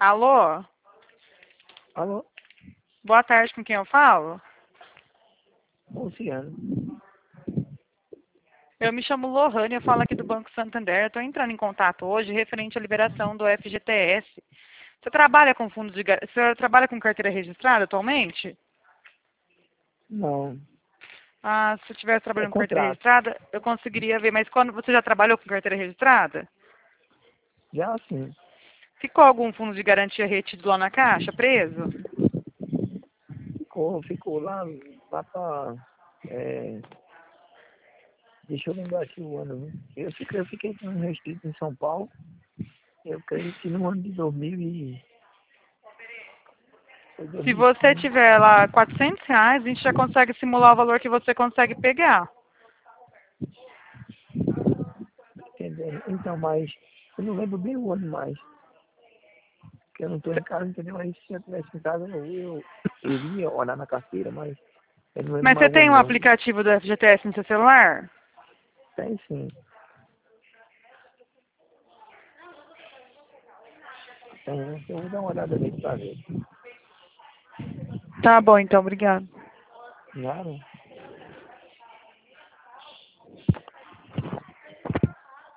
Alô? Alô, Boa tarde, com quem eu falo? Luciano. Eu me chamo Lohane, eu falo aqui do Banco Santander. Estou entrando em contato hoje referente à liberação do FGTS. Você trabalha com fundo de... Você trabalha com carteira registrada atualmente? Não, Ah, se eu estivesse é trabalhando com carteira contrato. registrada, eu conseguiria ver. Mas quando você já trabalhou com carteira registrada? Já assim, Ficou algum fundo de garantia retido lá na caixa, preso? ficou lá pra. é, Deixa eu lembrar aqui o ano, viu? Eu fiquei com um restrito em São Paulo. Eu creio que no ano de 2000 foi Se você 2005, tiver lá R$ 400, a gente já consegue simular o valor que você consegue pegar. entendeu? Então, mas eu não lembro bem o ano mais. Porque eu não estou em casa, entendeu? Aí se eu estivesse em casa, eu iria olhar na carteira, mas eu não lembro Mas você mais o tem ano um não. aplicativo do FGTS no seu celular? Tem sim, tem. Eu vou dar uma olhada nele pra ver. Tá bom, então, obrigado. Claro.